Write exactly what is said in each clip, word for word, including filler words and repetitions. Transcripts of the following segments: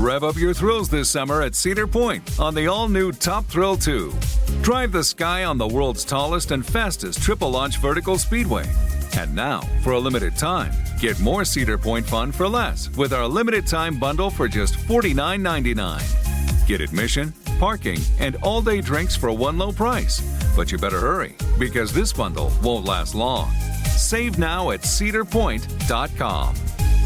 Rev up your thrills this summer at Cedar Point on the all-new Top Thrill two. Drive the sky on the world's tallest and fastest triple-launch vertical speedway. And now, for a limited time, get more Cedar Point fun for less with our limited-time bundle for just forty-nine ninety-nine. Get admission, parking, and all-day drinks for one low price. But you better hurry, because this bundle won't last long. Save now at cedar point dot com.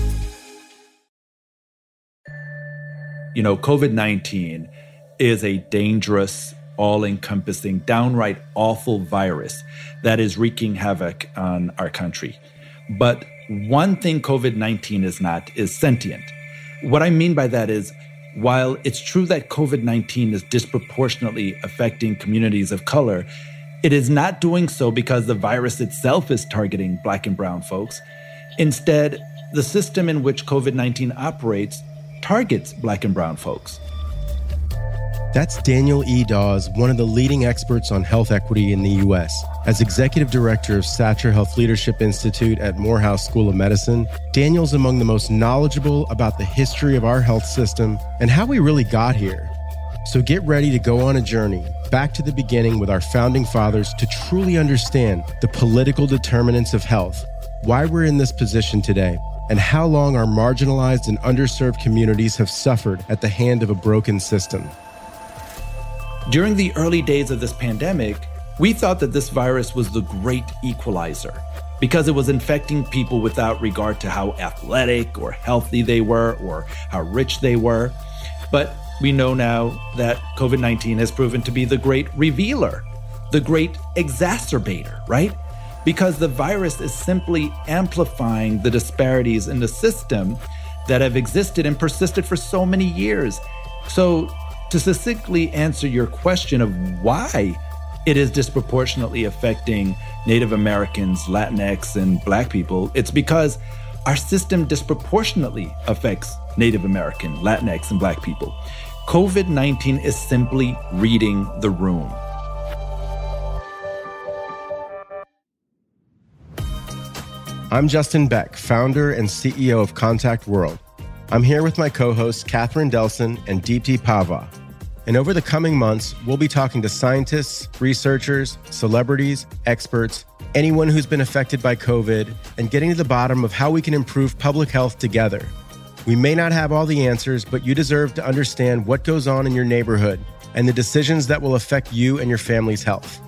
You know, COVID nineteen is a dangerous, all-encompassing, downright awful virus that is wreaking havoc on our country. But one thing COVID nineteen is not is sentient. What I mean by that is, while it's true that COVID nineteen is disproportionately affecting communities of color, it is not doing so because the virus itself is targeting Black and brown folks. Instead, the system in which COVID nineteen operates targets Black and brown folks. That's Daniel E. Dawes, one of the leading experts on health equity in the U S. As executive director of Satcher Health Leadership Institute at Morehouse School of Medicine, Daniel's among the most knowledgeable about the history of our health system and how we really got here. So get ready to go on a journey back to the beginning with our founding fathers to truly understand the political determinants of health, why we're in this position today, and how long our marginalized and underserved communities have suffered at the hand of a broken system. During the early days of this pandemic, we thought that this virus was the great equalizer because it was infecting people without regard to how athletic or healthy they were or how rich they were. But we know now that COVID nineteen has proven to be the great revealer, the great exacerbator, right? Because the virus is simply amplifying the disparities in the system that have existed and persisted for so many years. So to succinctly answer your question of why it is disproportionately affecting Native Americans, Latinx, and Black people, it's because our system disproportionately affects Native American, Latinx, and Black people. COVID nineteen is simply reading the room. I'm Justin Beck, founder and C E O of Contact World. I'm here with my co-hosts, Catherine Delson and Deepti Pava. And over the coming months, we'll be talking to scientists, researchers, celebrities, experts, anyone who's been affected by COVID, and getting to the bottom of how we can improve public health together. We may not have all the answers, but you deserve to understand what goes on in your neighborhood and the decisions that will affect you and your family's health.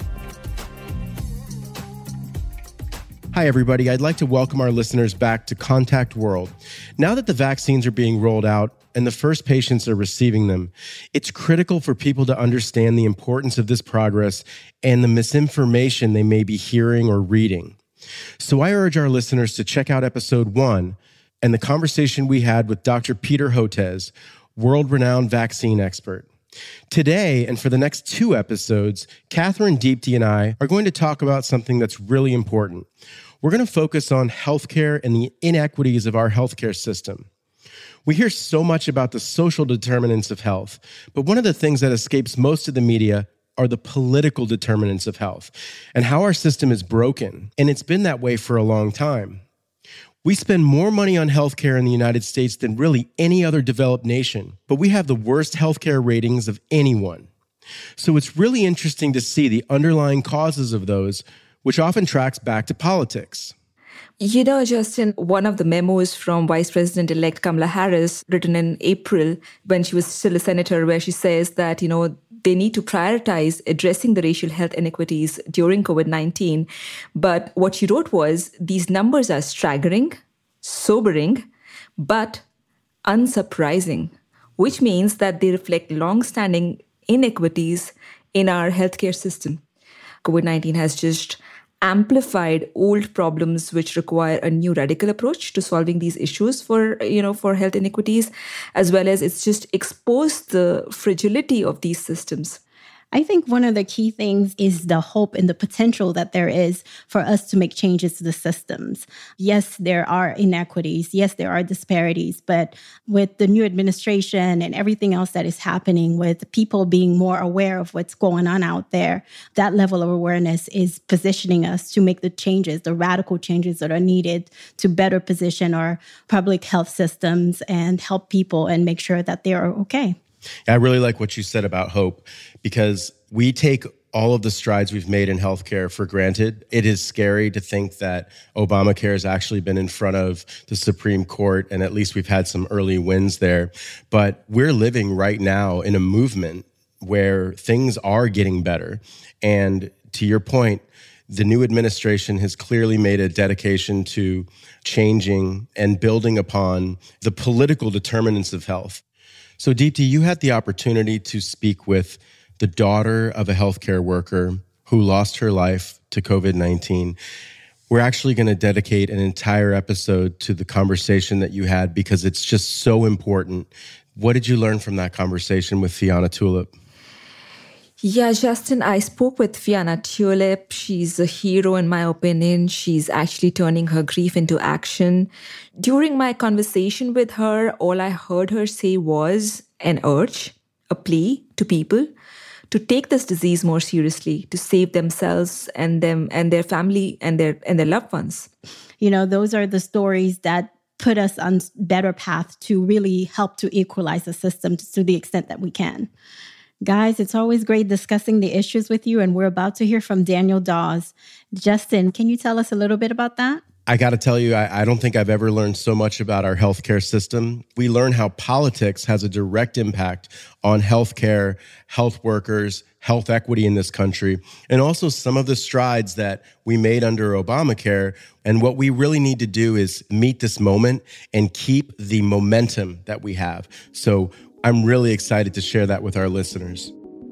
Hi, everybody. I'd like to welcome our listeners back to Contact World. Now that the vaccines are being rolled out and the first patients are receiving them, it's critical for people to understand the importance of this progress and the misinformation they may be hearing or reading. So I urge our listeners to check out episode one and the conversation we had with Doctor Peter Hotez, world-renowned vaccine expert. Today, and for the next two episodes, Catherine, Deepti, and I are going to talk about something that's really important. We're going to focus on healthcare and the inequities of our healthcare system. We hear so much about the social determinants of health, but one of the things that escapes most of the media are the political determinants of health and how our system is broken, and it's been that way for a long time. We spend more money on healthcare in the United States than really any other developed nation, but we have the worst healthcare ratings of anyone. So it's really interesting to see the underlying causes of those, which often tracks back to politics. You know, Justin, one of the memos from Vice President-elect Kamala Harris, written in April when she was still a senator, where she says that, you know, they need to prioritize addressing the racial health inequities during COVID nineteen. But what she wrote was, these numbers are staggering, sobering, but unsurprising, which means that they reflect long-standing inequities in our healthcare system. COVID nineteen has just amplified old problems which require a new radical approach to solving these issues for, you know, for health inequities, as well as it's just exposed the fragility of these systems. I think one of the key things is the hope and the potential that there is for us to make changes to the systems. Yes, there are inequities. Yes, there are disparities. But with the new administration and everything else that is happening, with people being more aware of what's going on out there, that level of awareness is positioning us to make the changes, the radical changes that are needed to better position our public health systems and help people and make sure that they are okay. I really like what you said about hope, because we take all of the strides we've made in healthcare for granted. It is scary to think that Obamacare has actually been in front of the Supreme Court, and at least we've had some early wins there. But we're living right now in a movement where things are getting better. And to your point, the new administration has clearly made a dedication to changing and building upon the political determinants of health. So, Deepti, you had the opportunity to speak with the daughter of a healthcare worker who lost her life to COVID nineteen. We're actually going to dedicate an entire episode to the conversation that you had because it's just so important. What did you learn from that conversation with Fiona Tulip? Yeah, Justin, I spoke with Fiona Tulip. She's a hero, in my opinion. She's actually turning her grief into action. During my conversation with her, all I heard her say was an urge, a plea to people to take this disease more seriously, to save themselves and them and their family and their and their loved ones. You know, those are the stories that put us on better path to really help to equalize the system to the extent that we can. Guys, it's always great discussing the issues with you, and we're about to hear from Daniel Dawes. Justin, can you tell us a little bit about that? I got to tell you, I, I don't think I've ever learned so much about our healthcare system. We learn how politics has a direct impact on healthcare, health workers, health equity in this country, and also some of the strides that we made under Obamacare. And what we really need to do is meet this moment and keep the momentum that we have. So I'm really excited to share that with our listeners.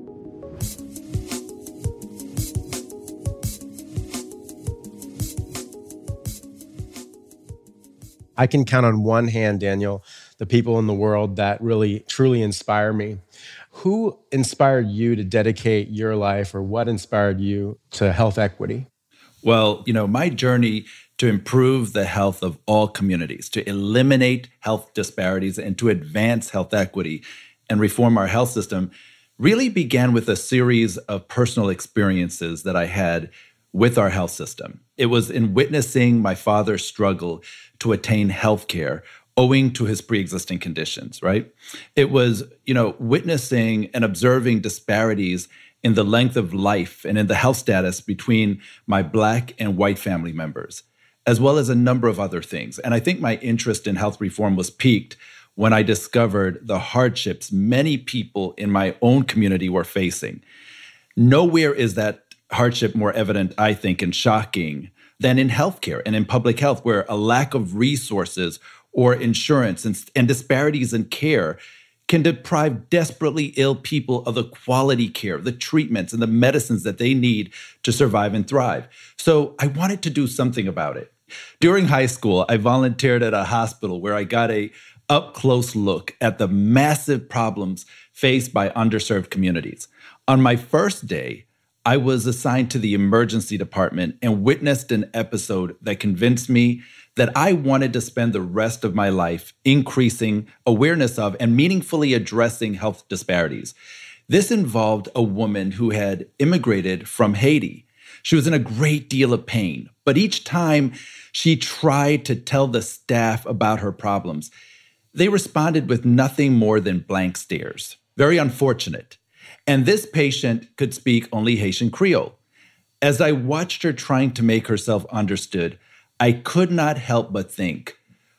I can count on one hand, Daniel, the people in the world that really, truly inspire me. Who inspired you to dedicate your life, or what inspired you to health equity? Well, you know, my journey to improve the health of all communities, to eliminate health disparities, and to advance health equity and reform our health system really began with a series of personal experiences that I had with our health system. It was in witnessing my father's struggle to attain health care owing to his pre-existing conditions, right? It was, you know, witnessing and observing disparities in the length of life and in the health status between my Black and white family members, as well as a number of other things. And I think my interest in health reform was piqued when I discovered the hardships many people in my own community were facing. Nowhere is that hardship more evident, I think, and shocking than in healthcare and in public health, where a lack of resources or insurance and, and disparities in care can deprive desperately ill people of the quality care, the treatments, and the medicines that they need to survive and thrive. So I wanted to do something about it. During high school, I volunteered at a hospital where I got a up-close look at the massive problems faced by underserved communities. On my first day, I was assigned to the emergency department and witnessed an episode that convinced me that I wanted to spend the rest of my life increasing awareness of and meaningfully addressing health disparities. This involved a woman who had immigrated from Haiti. She was in a great deal of pain, but each time she tried to tell the staff about her problems, they responded with nothing more than blank stares. Very unfortunate. And this patient could speak only Haitian Creole. As I watched her trying to make herself understood, I could not help but think,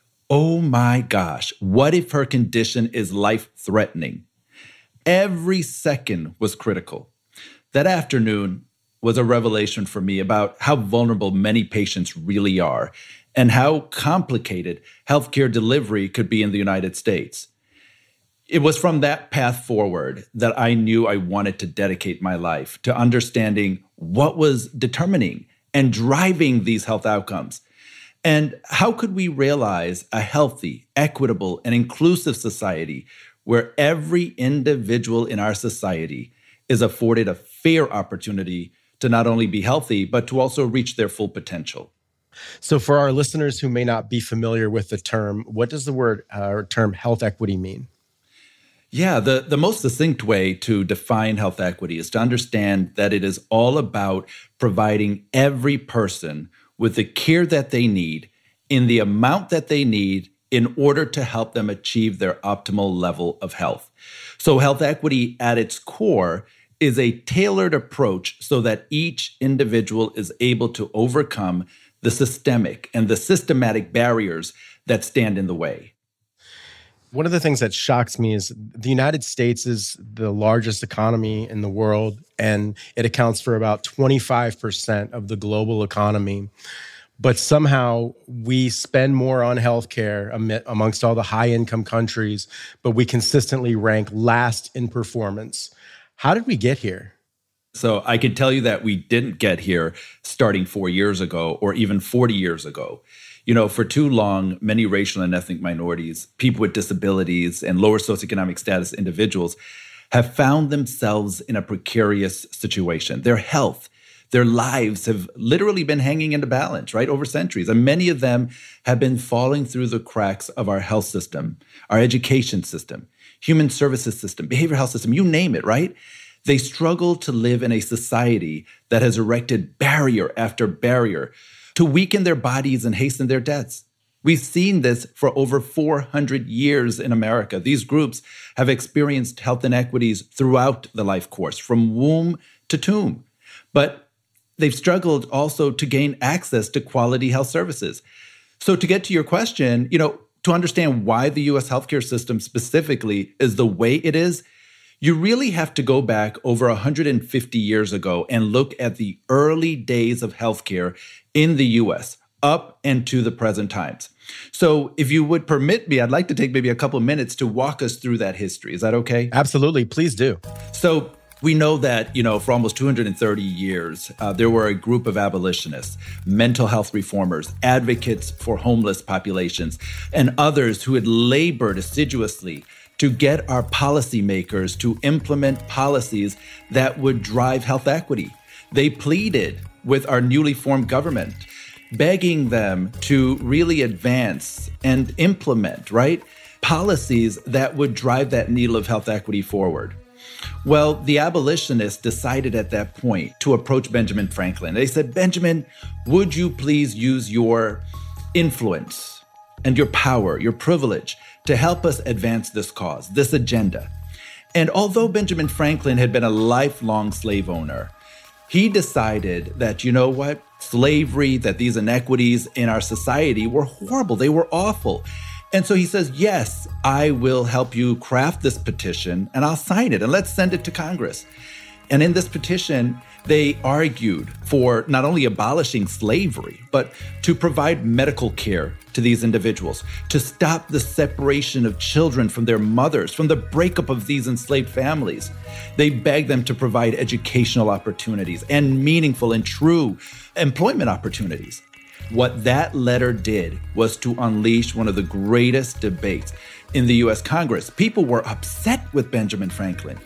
oh my gosh, what if her condition is life-threatening? Every second was critical. That afternoon was a revelation for me about how vulnerable many patients really are and how complicated healthcare delivery could be in the United States. It was from that path forward that I knew I wanted to dedicate my life to understanding what was determining and driving these health outcomes. And how could we realize a healthy, equitable, and inclusive society where every individual in our society is afforded a fair opportunity to not only be healthy, but to also reach their full potential. So for our listeners who may not be familiar with the term, what does the word uh, or term health equity mean? Yeah, the, the most succinct way to define health equity is to understand that it is all about providing every person with the care that they need in the amount that they need in order to help them achieve their optimal level of health. So health equity at its core is a tailored approach so that each individual is able to overcome the systemic and the systematic barriers that stand in the way. One of the things that shocks me is the United States is the largest economy in the world, and it accounts for about twenty-five percent of the global economy. But somehow we spend more on healthcare amongst all the high-income countries, but we consistently rank last in performance. How did we get here? So I can tell you that we didn't get here starting four years ago or even forty years ago. You know, for too long, many racial and ethnic minorities, people with disabilities, and lower socioeconomic status individuals have found themselves in a precarious situation. Their health, their lives have literally been hanging in the balance, right, over centuries. And many of them have been falling through the cracks of our health system, our education system, human services system, behavioral health system, you name it, right? They struggle to live in a society that has erected barrier after barrier to weaken their bodies and hasten their deaths. We've seen this for over four hundred years in America. These groups have experienced health inequities throughout the life course, from womb to tomb. But they've struggled also to gain access to quality health services. So to get to your question, you know, to understand why the U S healthcare system specifically is the way it is, you really have to go back over one hundred fifty years ago and look at the early days of healthcare in the U S, up and to the present times. So if you would permit me, I'd like to take maybe a couple of minutes to walk us through that history. Is that okay? Absolutely. Please do. So we know that, you know, for almost two hundred thirty years, uh, there were a group of abolitionists, mental health reformers, advocates for homeless populations, and others who had labored assiduously to get our policymakers to implement policies that would drive health equity. They pleaded with our newly formed government, begging them to really advance and implement, right, policies that would drive that needle of health equity forward. Well, the abolitionists decided at that point to approach Benjamin Franklin. They said, Benjamin, would you please use your influence and your power, your privilege, to help us advance this cause, this agenda? And although Benjamin Franklin had been a lifelong slave owner, he decided that, you know what, slavery, that these inequities in our society were horrible, they were awful. And so he says, yes, I will help you craft this petition and I'll sign it and let's send it to Congress. And in this petition, they argued for not only abolishing slavery, but to provide medical care to these individuals, to stop the separation of children from their mothers, from the breakup of these enslaved families. They begged them to provide educational opportunities and meaningful and true employment opportunities. What that letter did was to unleash one of the greatest debates in the U S Congress. People were upset with Benjamin Franklin.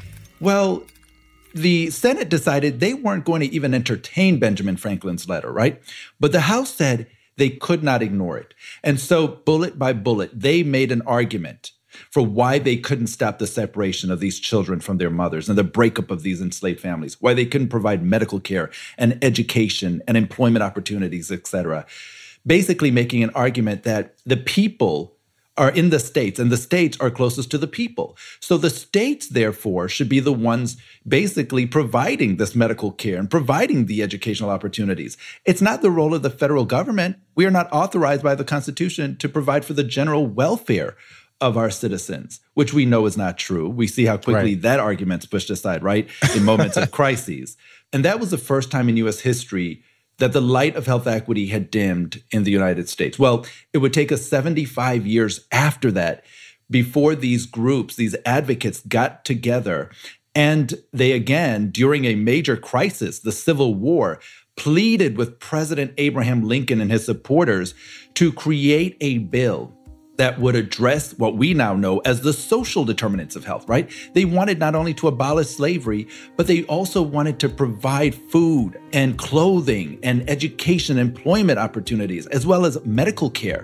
Well, the Senate decided they weren't going to even entertain Benjamin Franklin's letter, right? But the House said they could not ignore it. And so bullet by bullet, they made an argument for why they couldn't stop the separation of these children from their mothers and the breakup of these enslaved families, why they couldn't provide medical care and education and employment opportunities, et cetera. Basically making an argument that the people are in the states and the states are closest to the people. So the states, therefore, should be the ones basically providing this medical care and providing the educational opportunities. It's not the role of the federal government. We are not authorized by the Constitution to provide for the general welfare of our citizens, which we know is not true. We see how quickly right. that argument's pushed aside, right, in moments of crises. And that was the first time in U S history that the light of health equity had dimmed in the United States. Well, it would take us seventy-five years after that before these groups, these advocates got together. And they, again, during a major crisis, the Civil War, pleaded with President Abraham Lincoln and his supporters to create a bill that would address what we now know as the social determinants of health, right? They wanted not only to abolish slavery, but they also wanted to provide food and clothing and education, employment opportunities, as well as medical care.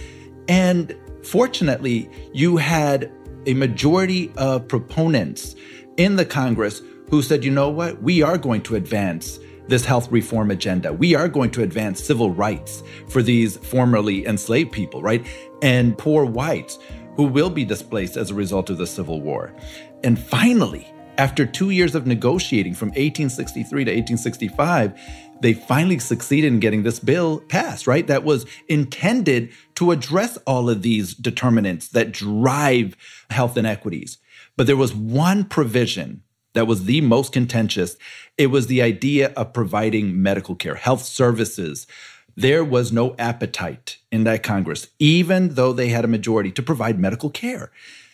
And fortunately, you had a majority of proponents in the Congress who said, you know what, we are going to advance this health reform agenda. We are going to advance civil rights for these formerly enslaved people, right? And poor whites who will be displaced as a result of the Civil War. And finally, after two years of negotiating from eighteen sixty-three to eighteen sixty-five, they finally succeeded in getting this bill passed, right? That was intended to address all of these determinants that drive health inequities. But there was one provision that was the most contentious. It was the idea of providing medical care, health services. There was no appetite in that Congress, even though they had a majority, to provide medical care.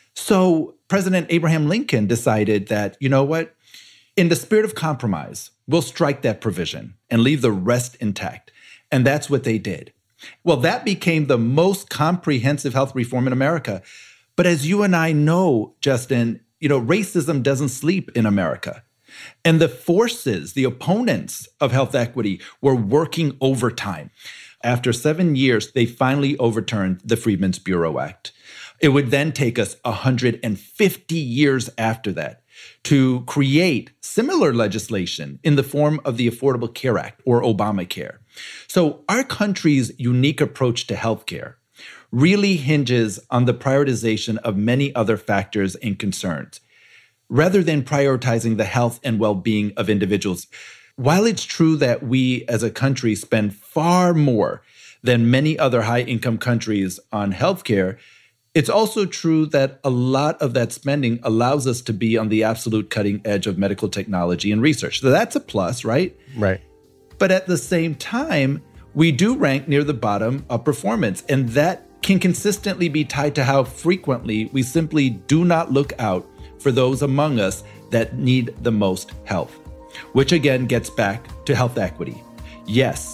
So President Abraham Lincoln decided that, you know what, in the spirit of compromise, we'll strike that provision and leave the rest intact. And that's what they did. Well, that became the most comprehensive health reform in America. But as you and I know, Justin, you know, racism doesn't sleep in America. And the forces, the opponents of health equity were working overtime. After seven years, they finally overturned the Freedmen's Bureau Act. It would then take us one hundred fifty years after that to create similar legislation in the form of the Affordable Care Act, or Obamacare. So our country's unique approach to healthcare really hinges on the prioritization of many other factors and concerns, rather than prioritizing the health and well-being of individuals. While it's true that we as a country spend far more than many other high-income countries on healthcare, it's also true that a lot of that spending allows us to be on the absolute cutting edge of medical technology and research. So that's a plus, right? Right. But at the same time, we do rank near the bottom of performance, and that can consistently be tied to how frequently we simply do not look out for those among us that need the most help, which again gets back to health equity. Yes,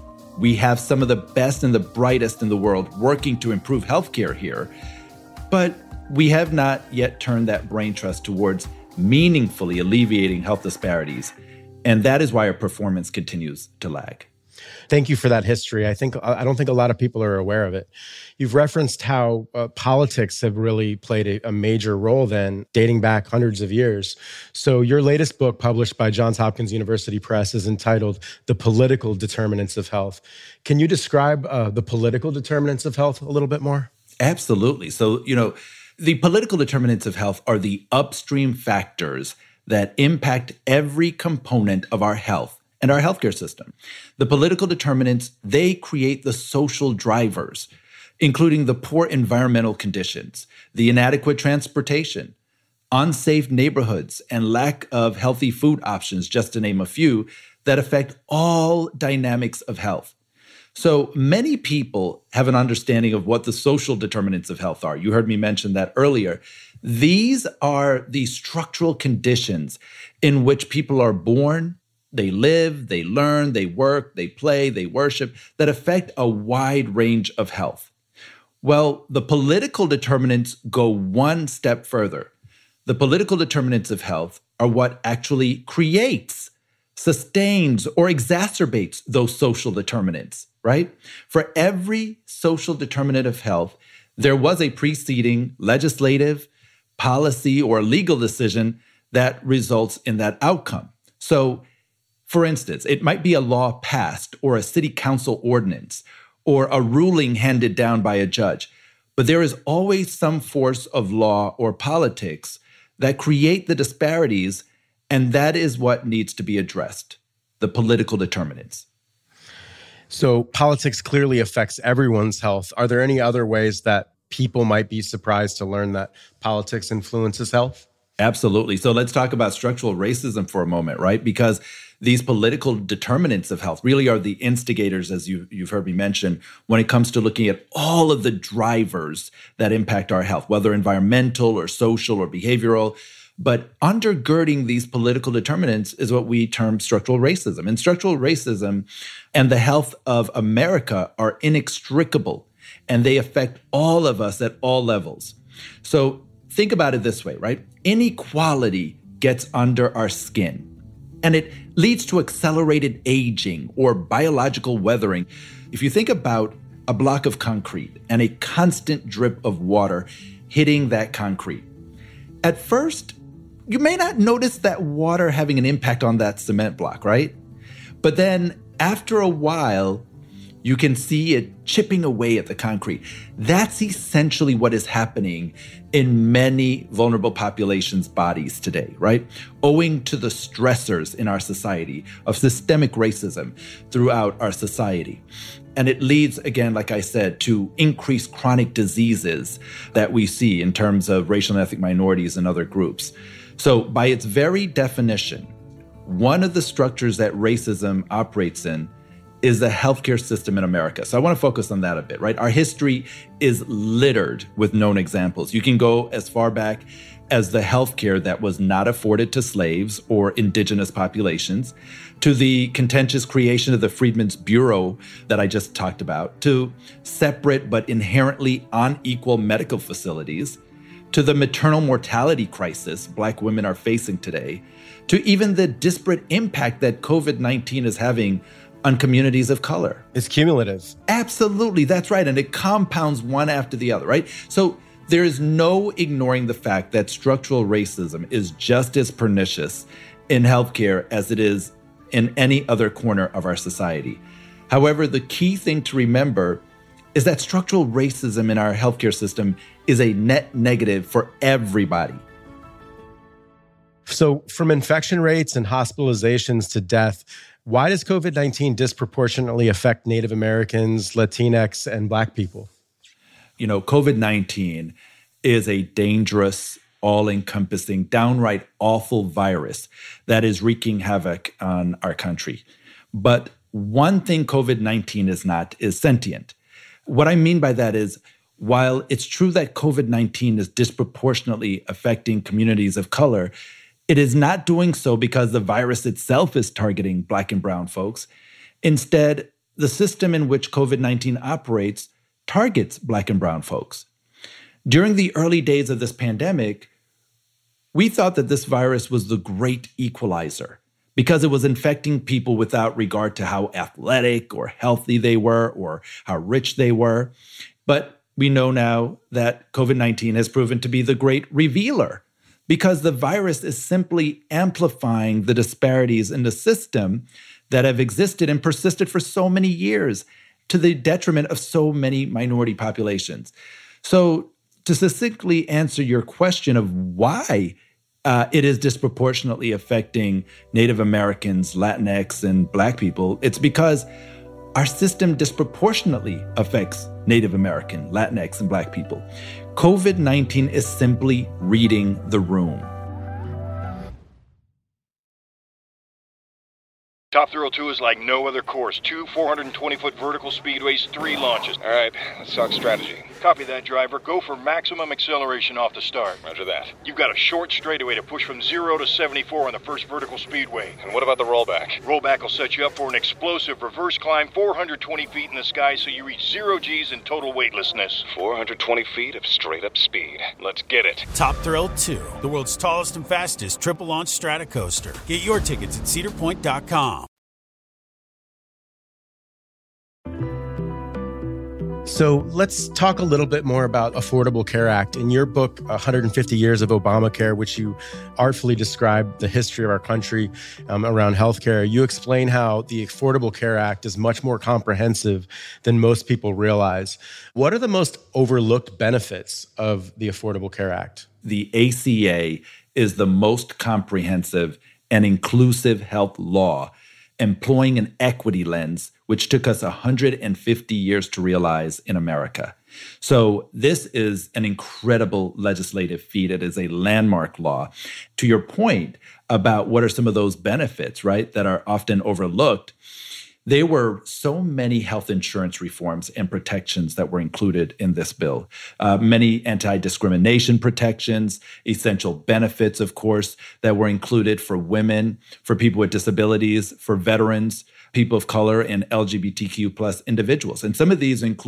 we have some of the best and the brightest in the world working to improve healthcare here, but we have not yet turned that brain trust towards meaningfully alleviating health disparities, and that is why our performance continues to lag. Thank you for that history. I think I don't think a lot of people are aware of it. You've referenced how uh, politics have really played a, a major role then, dating back hundreds of years. So your latest book, published by Johns Hopkins University Press, is entitled The Political Determinants of Health. Can you describe uh, the political determinants of health a little bit more? Absolutely. So, you know, the political determinants of health are the upstream factors that impact every component of our health and our healthcare system. The political determinants, they create the social drivers, including the poor environmental conditions, the inadequate transportation, unsafe neighborhoods, and lack of healthy food options, just to name a few, that affect all dynamics of health. So many people have an understanding of what the social determinants of health are. You heard me mention that earlier. These are the structural conditions in which people are born, they live, they learn, they work, they play, they worship, that affect a wide range of health. Well, the political determinants go one step further. The political determinants of health are what actually creates, sustains, or exacerbates those social determinants, right? For every social determinant of health, there was a preceding legislative, policy, or legal decision that results in that outcome. So, for instance, it might be a law passed or a city council ordinance or a ruling handed down by a judge, but there is always some force of law or politics that create the disparities, and that is what needs to be addressed, the political determinants. So politics clearly affects everyone's health. Are there any other ways that people might be surprised to learn that politics influences health? Absolutely. So let's talk about structural racism for a moment, right? Because these political determinants of health really are the instigators, as you, you've heard me mention, when it comes to looking at all of the drivers that impact our health, whether environmental or social or behavioral. But undergirding these political determinants is what we term structural racism. And structural racism and the health of America are inextricable. and they affect all of us at all levels. So think about it this way, right? Inequality gets under our skin, and it leads to accelerated aging or biological weathering. If you think about a block of concrete and a constant drip of water hitting that concrete, at first, you may not notice that water having an impact on that cement block, right? But then after a while, you can see it chipping away at the concrete. That's essentially what is happening in many vulnerable populations' bodies today, right? Owing to the stressors in our society of systemic racism throughout our society. And it leads, again, like I said, to increased chronic diseases that we see in terms of racial and ethnic minorities and other groups. So by its very definition, one of the structures that racism operates in is the healthcare system in America. So I want to focus on that a bit, right? Our history is littered with known examples. You can go as far back as the healthcare that was not afforded to slaves or indigenous populations, to the contentious creation of the Freedmen's Bureau that I just talked about, to separate but inherently unequal medical facilities, to the maternal mortality crisis Black women are facing today, to even the disparate impact that COVID nineteen is having on communities of color. It's cumulative. Absolutely, that's right. And it compounds one after the other, right? So there is no ignoring the fact that structural racism is just as pernicious in healthcare as it is in any other corner of our society. However, the key thing to remember is that structural racism in our healthcare system is a net negative for everybody. So from infection rates and hospitalizations to death, why does COVID nineteen disproportionately affect Native Americans, Latinx, and Black people? You know, COVID nineteen is a dangerous, all-encompassing, downright awful virus that is wreaking havoc on our country. But one thing COVID nineteen is not is sentient. What I mean by that is, while it's true that COVID nineteen is disproportionately affecting communities of color, it is not doing so because the virus itself is targeting Black and brown folks. Instead, the system in which COVID nineteen operates targets Black and brown folks. During the early days of this pandemic, we thought that this virus was the great equalizer because it was infecting people without regard to how athletic or healthy they were or how rich they were. But we know now that COVID nineteen has proven to be the great revealer, because the virus is simply amplifying the disparities in the system that have existed and persisted for so many years to the detriment of so many minority populations. So to succinctly answer your question of why uh, it is disproportionately affecting Native Americans, Latinx, and Black people, it's because our system disproportionately affects Native American, Latinx, and Black people. COVID nineteen is simply reading the room. Top Thrill two is like no other course. Two four hundred twenty foot vertical speedways, three launches. All right, let's talk strategy. Copy that, driver. Go for maximum acceleration off the start. Roger that. You've got a short straightaway to push from zero to seventy-four on the first vertical speedway. And what about the rollback? Rollback will set you up for an explosive reverse climb four hundred twenty feet in the sky so you reach zero G's in total weightlessness. four hundred twenty feet of straight-up speed. Let's get it. Top Thrill two, the world's tallest and fastest triple-launch strata coaster. Get your tickets at cedar point dot com. So let's talk a little bit more about Affordable Care Act. In your book, one hundred fifty Years of Obamacare, which you artfully describe the history of our country um, around healthcare, you explain how the Affordable Care Act is much more comprehensive than most people realize. What are the most overlooked benefits of the Affordable Care Act? The A C A is the most comprehensive and inclusive health law, employing an equity lens, which took us one hundred fifty years to realize in America. So this is an incredible legislative feat. It is a landmark law. To your point about what are some of those benefits, right, that are often overlooked, there were so many health insurance reforms and protections that were included in this bill. Uh, many anti-discrimination protections, essential benefits, of course, that were included for women, for people with disabilities, for veterans, people of color, and L G B T Q plus individuals. And some of these include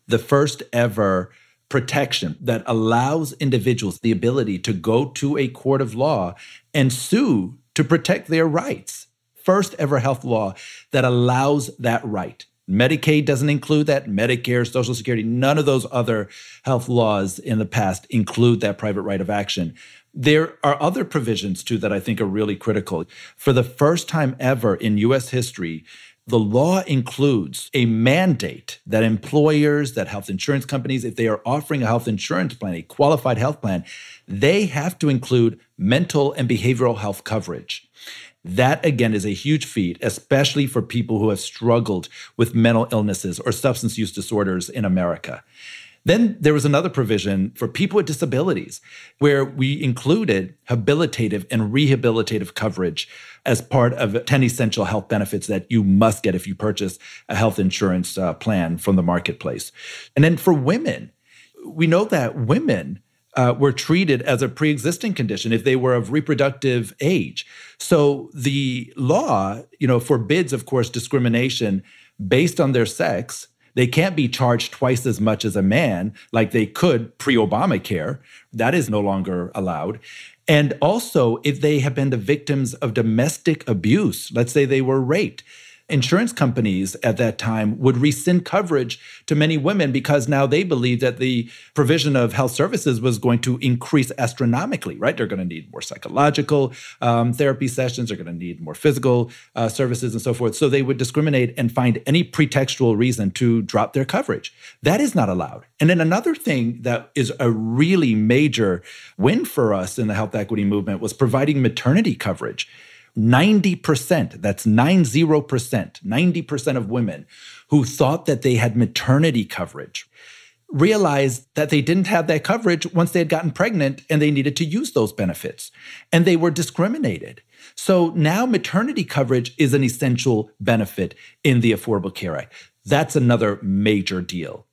the first ever protection that allows individuals the ability to go to a court of law and sue to protect their rights. First ever health law that allows that right. Medicaid doesn't include that. Medicare, Social Security, none of those other health laws in the past include that private right of action. There are other provisions, too, that I think are really critical. For the first time ever in U S history, the law includes a mandate that employers, that health insurance companies, if they are offering a health insurance plan, a qualified health plan, they have to include mental and behavioral health coverage. That, again, is a huge feat, especially for people who have struggled with mental illnesses or substance use disorders in America. Then there was another provision for people with disabilities where we included habilitative and rehabilitative coverage as part of ten essential health benefits that you must get if you purchase a health insurance uh, plan from the marketplace. And then for women, we know that women uh, were treated as a pre-existing condition if they were of reproductive age. So the law, you know, forbids, of course, discrimination based on their sex. They can't be charged twice as much as a man like they could pre-Obamacare. That is no longer allowed. And also, if they have been the victims of domestic abuse, let's say they were raped, insurance companies at that time would rescind coverage to many women because now they believed that the provision of health services was going to increase astronomically, right? They're going to need more psychological um, therapy sessions. They're going to need more physical uh, services and so forth. So they would discriminate and find any pretextual reason to drop their coverage. That is not allowed. And then another thing that is a really major win for us in the health equity movement was providing maternity coverage. ninety percent, that's ninety percent, ninety percent of women who thought that they had maternity coverage realized that they didn't have that coverage once they had gotten pregnant and they needed to use those benefits. And they were discriminated. So now maternity coverage is an essential benefit in the Affordable Care Act. That's another major deal.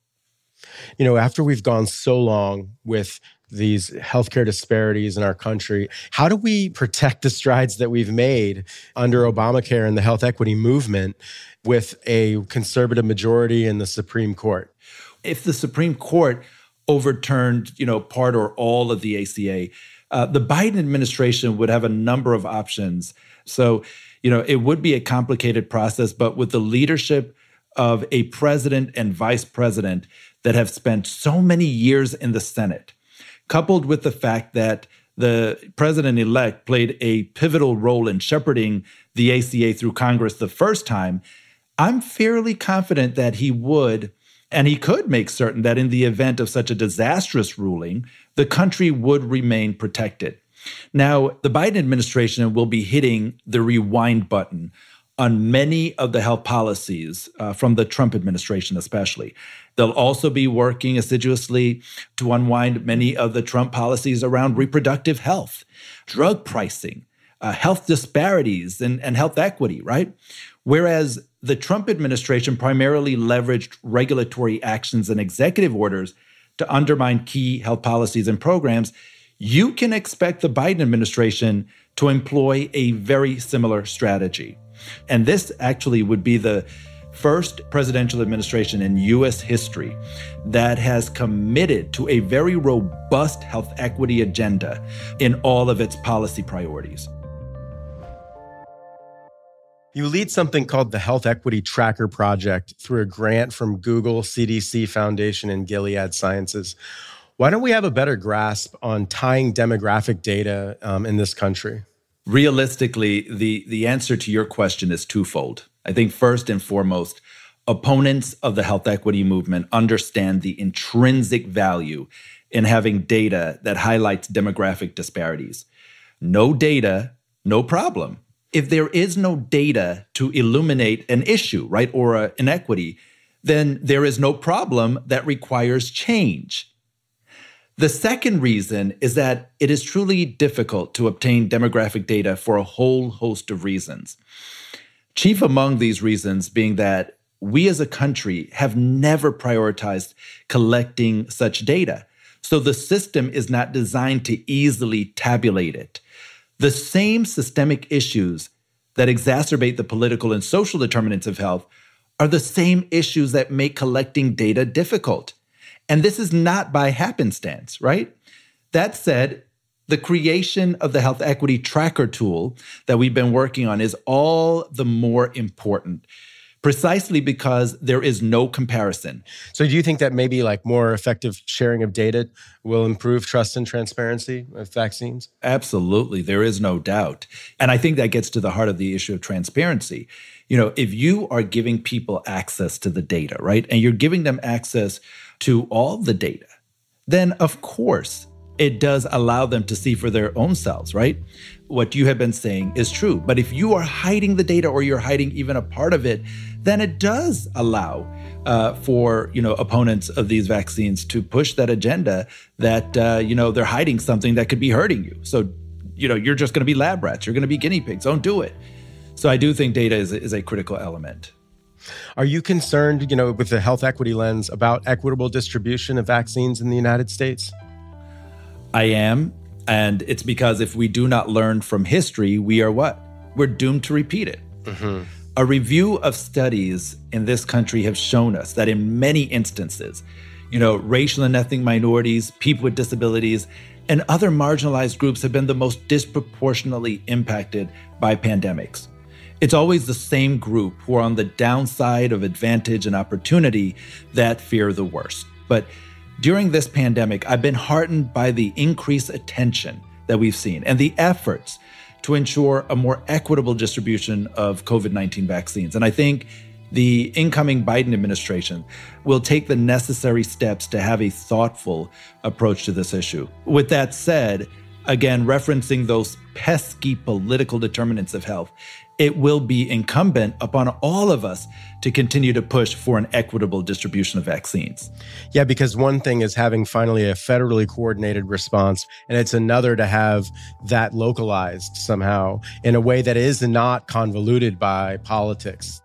You know, after we've gone so long with these healthcare disparities in our country, how do we protect the strides that we've made under Obamacare and the health equity movement with a conservative majority in the Supreme Court? If the Supreme Court overturned, you know, part or all of the A C A, uh, the Biden administration would have a number of options. So, you know, it would be a complicated process, but with the leadership of a president and vice president that have spent so many years in the Senate, coupled with the fact that the president-elect played a pivotal role in shepherding the A C A through Congress the first time, I'm fairly confident that he would, and he could make certain that in the event of such a disastrous ruling, the country would remain protected. Now, the Biden administration will be hitting the rewind button on many of the health policies uh, from the Trump administration especially. They'll also be working assiduously to unwind many of the Trump policies around reproductive health, drug pricing, uh, health disparities, and, and health equity, right? Whereas the Trump administration primarily leveraged regulatory actions and executive orders to undermine key health policies and programs, you can expect the Biden administration to employ a very similar strategy. And this actually would be the first presidential administration in U S history that has committed to a very robust health equity agenda in all of its policy priorities. You lead something called the Health Equity Tracker Project through a grant from Google, C D C Foundation, and Gilead Sciences. Why don't we have a better grasp on tying demographic data um, in this country? Realistically, the, the answer to your question is twofold. I think first and foremost, opponents of the health equity movement understand the intrinsic value in having data that highlights demographic disparities. No data, no problem. If there is no data to illuminate an issue, right, or a inequity, then there is no problem that requires change. The second reason is that it is truly difficult to obtain demographic data for a whole host of reasons. Chief among these reasons being that we as a country have never prioritized collecting such data. So the system is not designed to easily tabulate it. The same systemic issues that exacerbate the political and social determinants of health are the same issues that make collecting data difficult. And this is not by happenstance, right? That said, the creation of the Health Equity Tracker tool that we've been working on is all the more important, precisely because there is no comparison. So do you think that maybe like more effective sharing of data will improve trust and transparency with vaccines? Absolutely. There is no doubt. And I think that gets to the heart of the issue of transparency. You know, if you are giving people access to the data, right, and you're giving them access to all the data, then of course it does allow them to see for their own selves, right? What you have been saying is true. But if you are hiding the data or you're hiding even a part of it, then it does allow uh, for, you know, opponents of these vaccines to push that agenda that, uh, you know, they're hiding something that could be hurting you. So, you know, you're just going to be lab rats. You're going to be guinea pigs. Don't do it. So I do think data is, is a critical element. Are you concerned, you know, with the health equity lens about equitable distribution of vaccines in the United States? I am. And it's because if we do not learn from history, we are what? We're doomed to repeat it. Mm-hmm. A review of studies in this country have shown us that in many instances, you know, racial and ethnic minorities, people with disabilities, and other marginalized groups have been the most disproportionately impacted by pandemics. It's always the same group who are on the downside of advantage and opportunity that fear the worst. But during this pandemic, I've been heartened by the increased attention that we've seen and the efforts to ensure a more equitable distribution of COVID nineteen vaccines. And I think the incoming Biden administration will take the necessary steps to have a thoughtful approach to this issue. With that said, again, referencing those pesky political determinants of health, it will be incumbent upon all of us to continue to push for an equitable distribution of vaccines. Yeah, because one thing is having finally a federally coordinated response, and it's another to have that localized somehow in a way that is not convoluted by politics.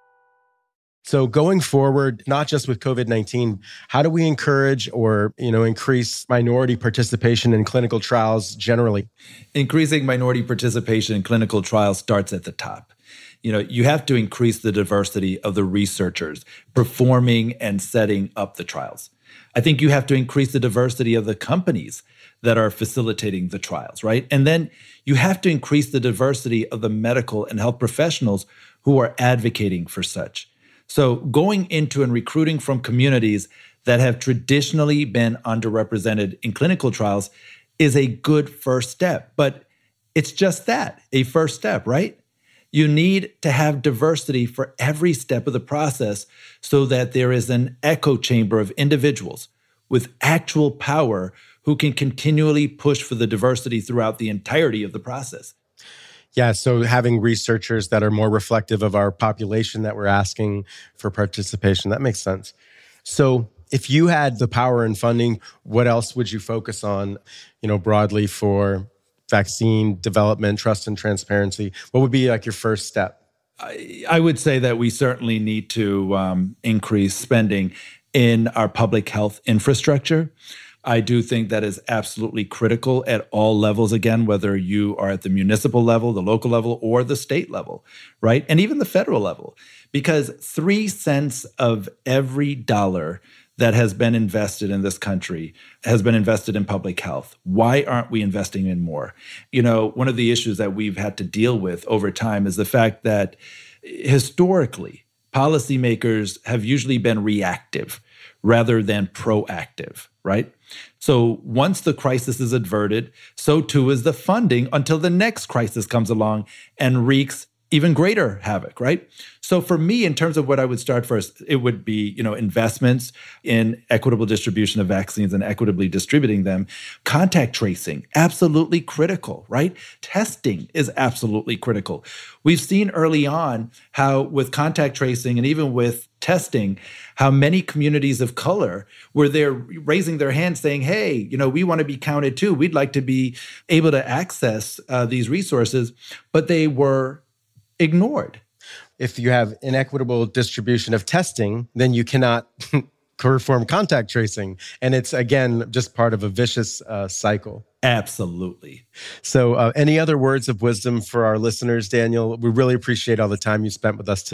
So going forward, not just with COVID nineteen, how do we encourage or, you know, increase minority participation in clinical trials generally? Increasing minority participation in clinical trials starts at the top. You know, you have to increase the diversity of the researchers performing and setting up the trials. I think you have to increase the diversity of the companies that are facilitating the trials, right? And then you have to increase the diversity of the medical and health professionals who are advocating for such. So going into and recruiting from communities that have traditionally been underrepresented in clinical trials is a good first step. But it's just that, a first step, right? You need to have diversity for every step of the process so that there is an echo chamber of individuals with actual power who can continually push for the diversity throughout the entirety of the process. Yeah, so having researchers that are more reflective of our population that we're asking for participation, that makes sense. So if you had the power and funding, what else would you focus on, you know, broadly for vaccine development, trust and transparency? What would be like your first step? I, I would say that we certainly need to um, increase spending in our public health infrastructure. I do think that is absolutely critical at all levels, again, whether you are at the municipal level, the local level, or the state level, right? And even the federal level, because three cents of every dollar that has been invested in this country has been invested in public health. Why aren't we investing in more? You know, one of the issues that we've had to deal with over time is the fact that historically, policymakers have usually been reactive rather than proactive, right? So once the crisis is averted, so too is the funding until the next crisis comes along and wreaks even greater havoc, right? So for me, in terms of what I would start first, it would be, you know, investments in equitable distribution of vaccines and equitably distributing them. Contact tracing, absolutely critical, right? Testing is absolutely critical. We've seen early on how with contact tracing and even with testing, how many communities of color were there raising their hands saying, hey, you know, we want to be counted too. We'd like to be able to access uh, these resources, but they were ignored. If you have inequitable distribution of testing, then you cannot perform contact tracing. And it's, again, just part of a vicious uh, cycle. Absolutely. So uh, any other words of wisdom for our listeners, Daniel? We really appreciate all the time you spent with us today.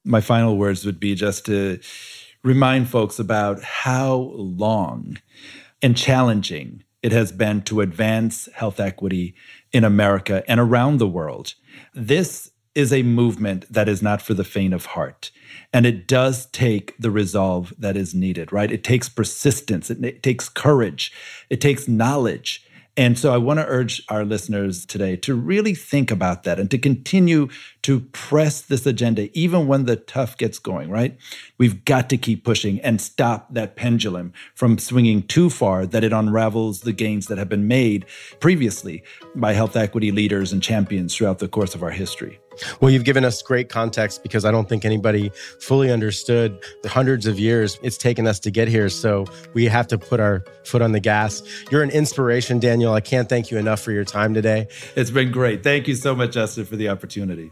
my final words would be just to remind folks about how long and challenging it has been to advance health equity in America and around the world. This is a movement that is not for the faint of heart. And it does take the resolve that is needed, right? It takes persistence. It, it takes courage. It takes knowledge. And so I want to urge our listeners today to really think about that and to continue to press this agenda, even when the tough gets going, right? We've got to keep pushing and stop that pendulum from swinging too far that it unravels the gains that have been made previously by health equity leaders and champions throughout the course of our history. Well, you've given us great context because I don't think anybody fully understood the hundreds of years it's taken us to get here. So we have to put our foot on the gas. You're an inspiration, Daniel. I can't thank you enough for your time today. It's been great. Thank you so much, Justin, for the opportunity.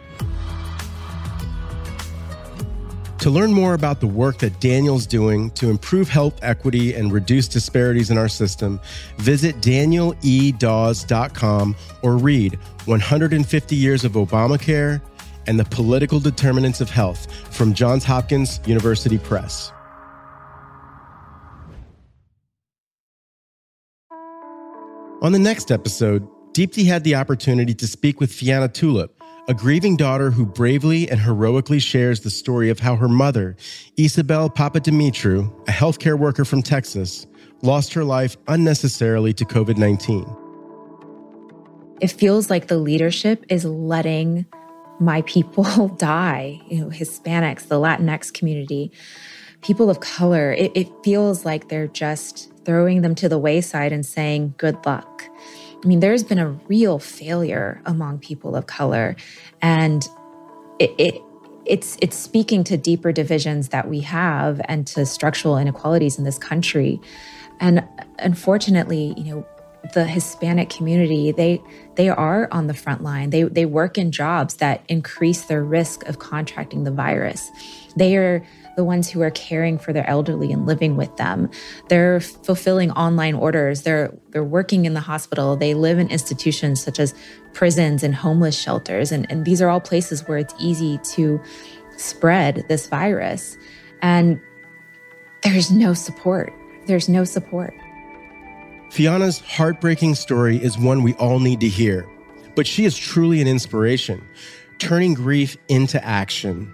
To learn more about the work that Daniel's doing to improve health equity and reduce disparities in our system, visit daniel e dawes dot com or read one hundred fifty Years of Obamacare and the Political Determinants of Health from Johns Hopkins University Press. On the next episode, Deepti had the opportunity to speak with Fianna Tulip, a grieving daughter who bravely and heroically shares the story of how her mother, Isabel Papadimitriou, a healthcare worker from Texas, lost her life unnecessarily to covid nineteen. It feels like the leadership is letting my people die, you know, Hispanics, the Latinx community, people of color. It, it feels like they're just throwing them to the wayside and saying, good luck. I mean, there's been a real failure among people of color, and it, it it's it's speaking to deeper divisions that we have and to structural inequalities in this country. And unfortunately, you know, the Hispanic community, they they are on the front line. They they work in jobs that increase their risk of contracting the virus. They are the ones who are caring for their elderly and living with them. They're fulfilling online orders. They're they're working in the hospital. They live in institutions such as prisons and homeless shelters. And, and these are all places where it's easy to spread this virus. And there's no support. There's no support. Fianna's heartbreaking story is one we all need to hear, but she is truly an inspiration, turning grief into action.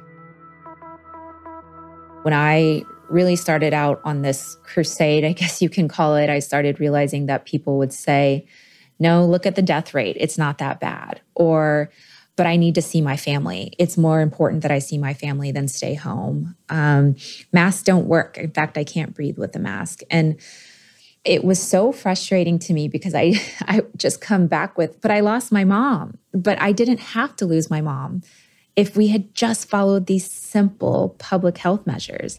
When I really started out on this crusade, I guess you can call it, I started realizing that people would say, no, look at the death rate. It's not that bad. Or, but I need to see my family. It's more important that I see my family than stay home. Um, masks don't work. In fact, I can't breathe with a mask. And it was so frustrating to me because I, I just come back with, but I lost my mom. But I didn't have to lose my mom if we had just followed these simple public health measures.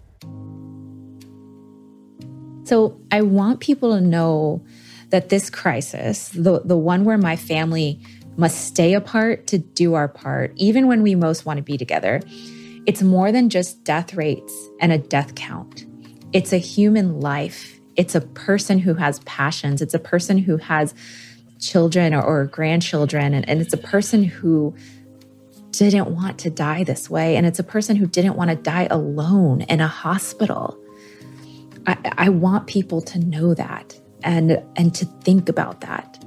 So I want people to know that this crisis, the, the one where my family must stay apart to do our part, even when we most want to be together, it's more than just death rates and a death count. It's a human life. It's a person who has passions. It's a person who has children or, or grandchildren. And, and it's a person who didn't want to die this way. And it's a person who didn't want to die alone in a hospital. I, I want people to know that and, and to think about that.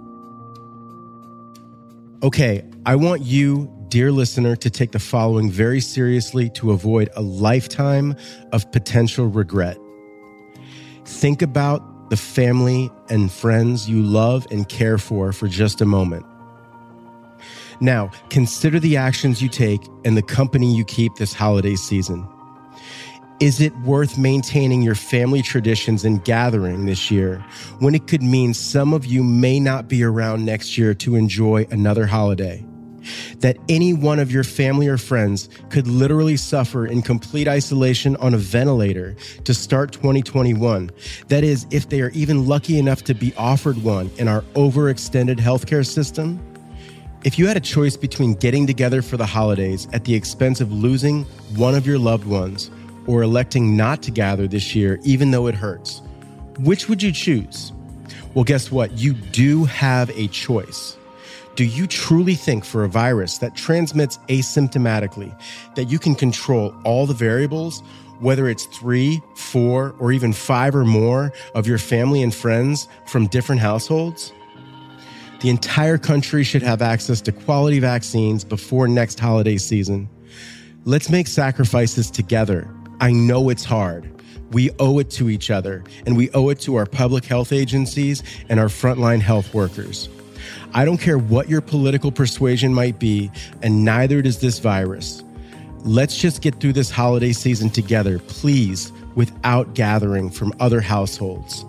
Okay, I want you, dear listener, to take the following very seriously to avoid a lifetime of potential regret. Think about the family and friends you love and care for for just a moment. Now, consider the actions you take and the company you keep this holiday season. Is it worth maintaining your family traditions and gathering this year when it could mean some of you may not be around next year to enjoy another holiday? That any one of your family or friends could literally suffer in complete isolation on a ventilator to start twenty twenty-one. That is, if they are even lucky enough to be offered one in our overextended healthcare system. If you had a choice between getting together for the holidays at the expense of losing one of your loved ones or electing not to gather this year, even though it hurts, which would you choose? Well, guess what? You do have a choice. Do you truly think for a virus that transmits asymptomatically that you can control all the variables, whether it's three, four, or even five or more of your family and friends from different households? The entire country should have access to quality vaccines before next holiday season. Let's make sacrifices together. I know it's hard. We owe it to each other, and we owe it to our public health agencies and our frontline health workers. I don't care what your political persuasion might be, and neither does this virus. Let's just get through this holiday season together, please, without gathering from other households.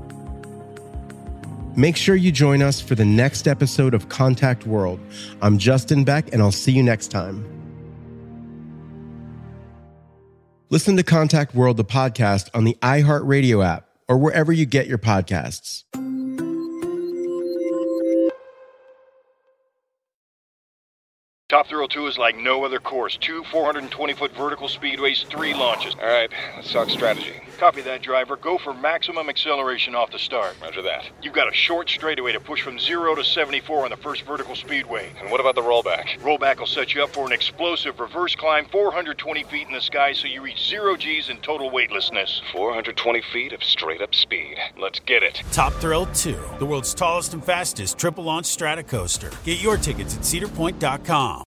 Make sure you join us for the next episode of Contact World. I'm Justin Beck, and I'll see you next time. Listen to Contact World, the podcast, on the iHeartRadio app or wherever you get your podcasts. Top Thrill two is like no other course. Two four hundred twenty foot vertical speedways, three launches. All right, let's talk strategy. Copy that, driver. Go for maximum acceleration off the start. Roger that. You've got a short straightaway to push from zero to seventy-four on the first vertical speedway. And what about the rollback? Rollback will set you up for an explosive reverse climb four hundred twenty feet in the sky so you reach zero G's and total weightlessness. four hundred twenty feet of straight-up speed. Let's get it. Top Thrill two, the world's tallest and fastest triple-launch stratocoaster. Get your tickets at cedar point dot com.